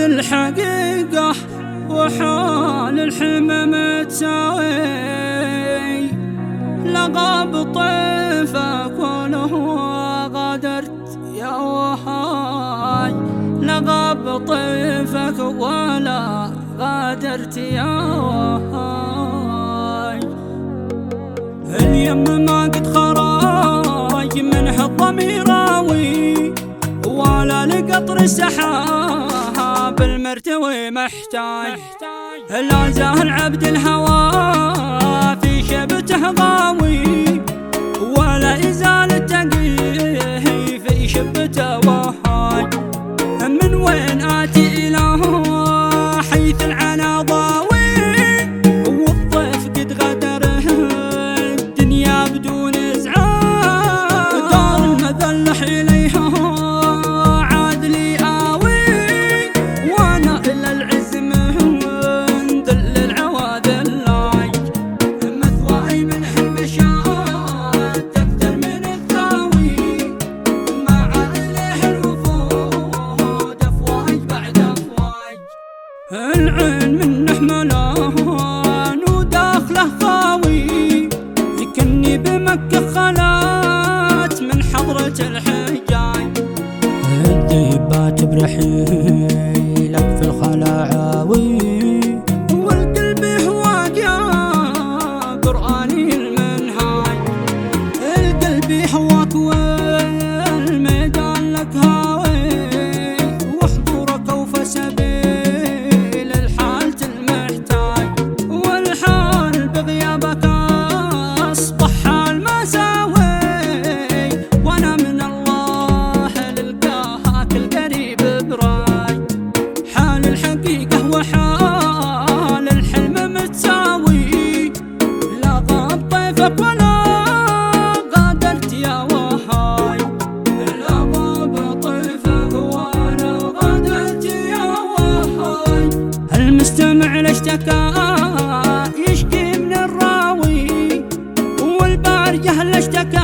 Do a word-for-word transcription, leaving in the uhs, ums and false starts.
الحقيقة وحال الحمى متساوي، لقب طيفك وله غادرت يا وهاي، لقب طيفك ولا غادرت يا وهاي. اليم ما قد خراي منه الضمير راوي، ولا لقطر السحاب المرتوي محتاج، لا زال عبد الهوى في شبته غاوي، ولا يزال التقيه في شبته وهاي. من وين آتي إله حيث العنا ضاوي، والضيف قد غدره الدنيا بدون إزعاج، دار المذلح إليها عاد لي آوي، وأنا إلى العز من ذل العواذل لاي. مثواي من حلم شاد أكثر من الثاوي، مع إليه الوفود أفواج بعد أفواج. العين منه ملان وداخله خاوي، كني بمكة خلات من حضرة الحجاج. الذيبات برحيلك في الخلا عاوي، والقلب هواك يا قرآني المنهاج. القلب هواك والميدان لك هاوي، وحضورك أوفى سبيل الحالة المحتاج، والحال بغيابك أصبح حال ما ساوي، وأنا من الله للقاك القريب براي. حال الحقيقة وحال الحلم متساوي، لا غاب طيفك ولا غادرت يا وهاي، لا غاب طيفك ولا غادرت يا وهاي. المستمع لاشتكى يشكي من الراوي، والبارجة لاشتكى